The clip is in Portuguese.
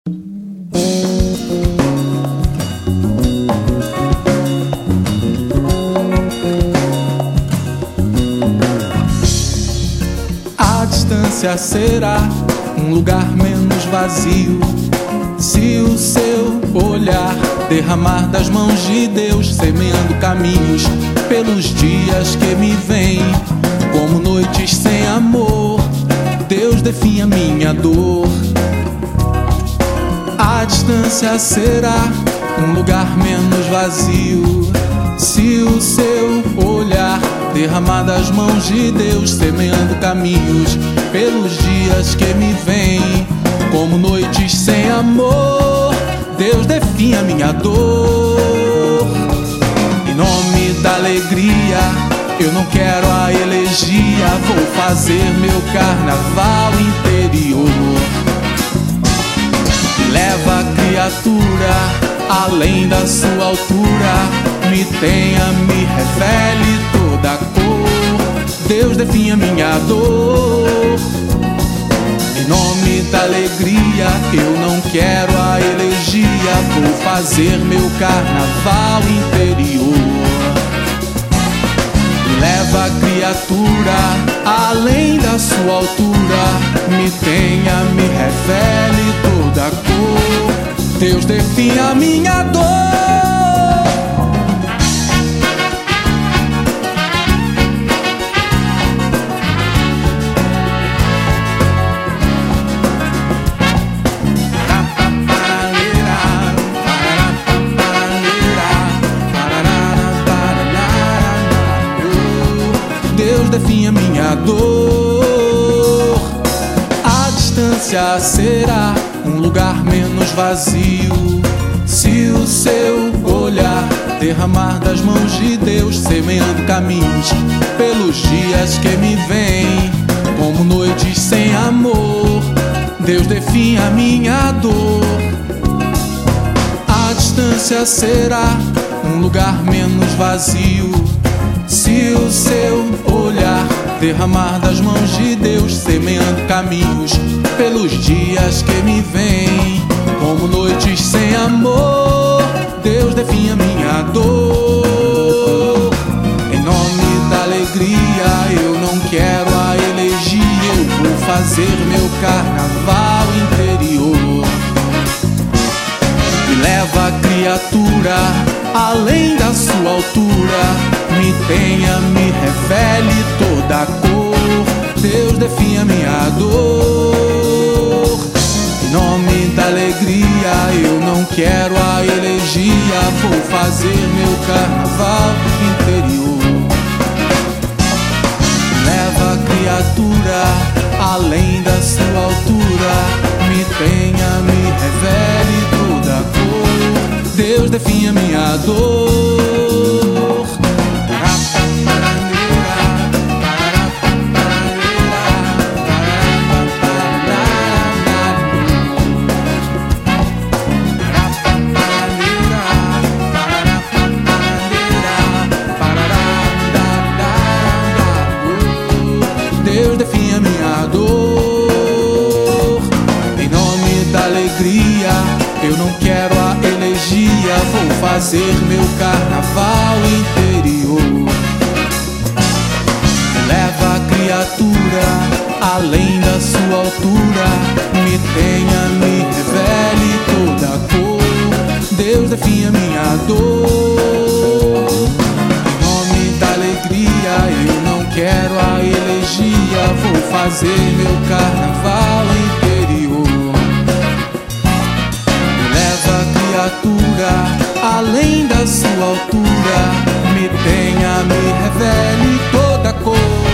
A distância será um lugar menos vazio se o seu olhar derramar das mãos de Deus, semeando caminhos pelos dias que me vêm. Como noites sem amor, Deus definha minha dor. A distância será um lugar menos vazio se o seu olhar derramar das mãos de Deus, semeando caminhos pelos dias que me vêm. Como noites sem amor, Deus definha minha dor. Em nome da alegria, eu não quero a elegia, vou fazer meu carnaval interior. Leva a criatura além da sua altura, me tenha, me revele toda a cor. Deus definha minha dor. Em nome da alegria, eu não quero a elegia, vou fazer meu carnaval interior. Leva a criatura além da sua altura, me tenha, me revele toda a cor. Deus definha minha dor. Deus definha minha dor. A distância será um lugar menos vazio se o seu olhar derramar das mãos de Deus, semeando caminhos pelos dias que me vêm. Como noites sem amor, Deus definha minha dor. A distância será um lugar menos vazio se o seu olhar derramar das mãos de Deus, semeando caminhos pelos dias que me vêm. Como noites sem amor, Deus definha minha dor. Em nome da alegria, eu não quero a elegia, eu vou fazer meu carnaval interior. E leva a criatura além da sua altura, me tenha, me revele toda a cor. Deus definha minha dor. Em nome da alegria, eu não quero a elegia, vou fazer meu carnaval interior. Leva a criatura além da sua altura, me tenha, me revele toda a cor. Deus definha minha dor. Deus definha minha dor. Em nome da alegria, eu não quero a elegia, vou fazer meu carnaval interior. Leva a criatura além da sua altura, me tenha, me revele toda a cor. Deus definha minha dor. Em nome da alegria, eu não quero a elegia, vou fazer meu carnaval interior. Leva a criatura além da sua altura, me tenha, me revele toda a cor.